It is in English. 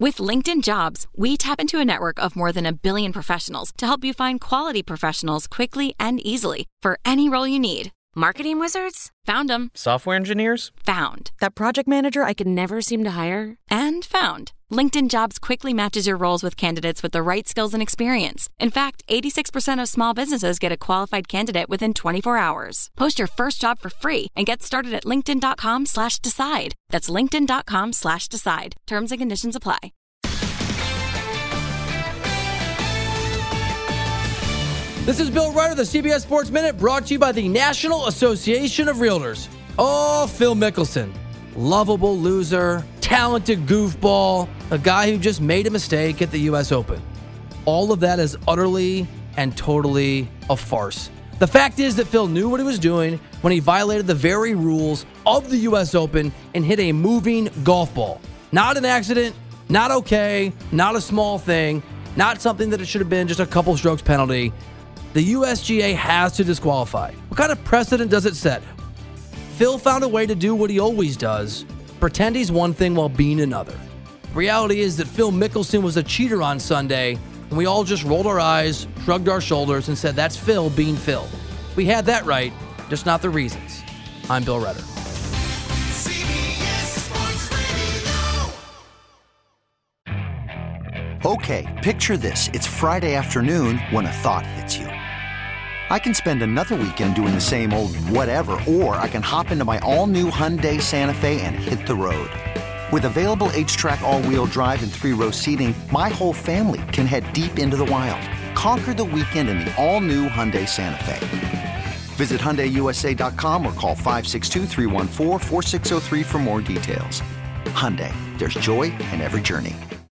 With LinkedIn Jobs, we tap into a network of more than 1 billion professionals to help you find quality professionals quickly and easily for any role you need. Marketing wizards? Found them. Software engineers? Found. That project manager I could never seem to hire? And found. LinkedIn Jobs quickly matches your roles with candidates with the right skills and experience. In fact, 86% of small businesses get a qualified candidate within 24 hours. Post your first job for free and get started at linkedin.com/decide. That's linkedin.com/decide. Terms and conditions apply. This is Bill Ryder, the CBS Sports Minute, brought to you by the National Association of Realtors. Oh, Phil Mickelson. Lovable loser, talented goofball, a guy who just made a mistake at the U.S. Open. All of that is utterly and totally a farce. The fact is that Phil knew what he was doing when he violated the very rules of the U.S. Open and hit a moving golf ball. Not an accident, not okay, not a small thing, not something that it should have been just a couple strokes penalty. The USGA has to disqualify. What kind of precedent does it set? Phil found a way to do what he always does, pretend he's one thing while being another. The reality is that Phil Mickelson was a cheater on Sunday, and we all just rolled our eyes, shrugged our shoulders, and said, that's Phil being Phil. We had that right, just not the reasons. I'm Bill Redder. Okay, picture this. It's Friday afternoon when a thought hits you. I can spend another weekend doing the same old whatever, or I can hop into my all-new Hyundai Santa Fe and hit the road. With available H-Track all-wheel drive and 3-row seating, my whole family can head deep into the wild. Conquer the weekend in the all-new Hyundai Santa Fe. Visit HyundaiUSA.com or call 562-314-4603 for more details. Hyundai, there's joy in every journey.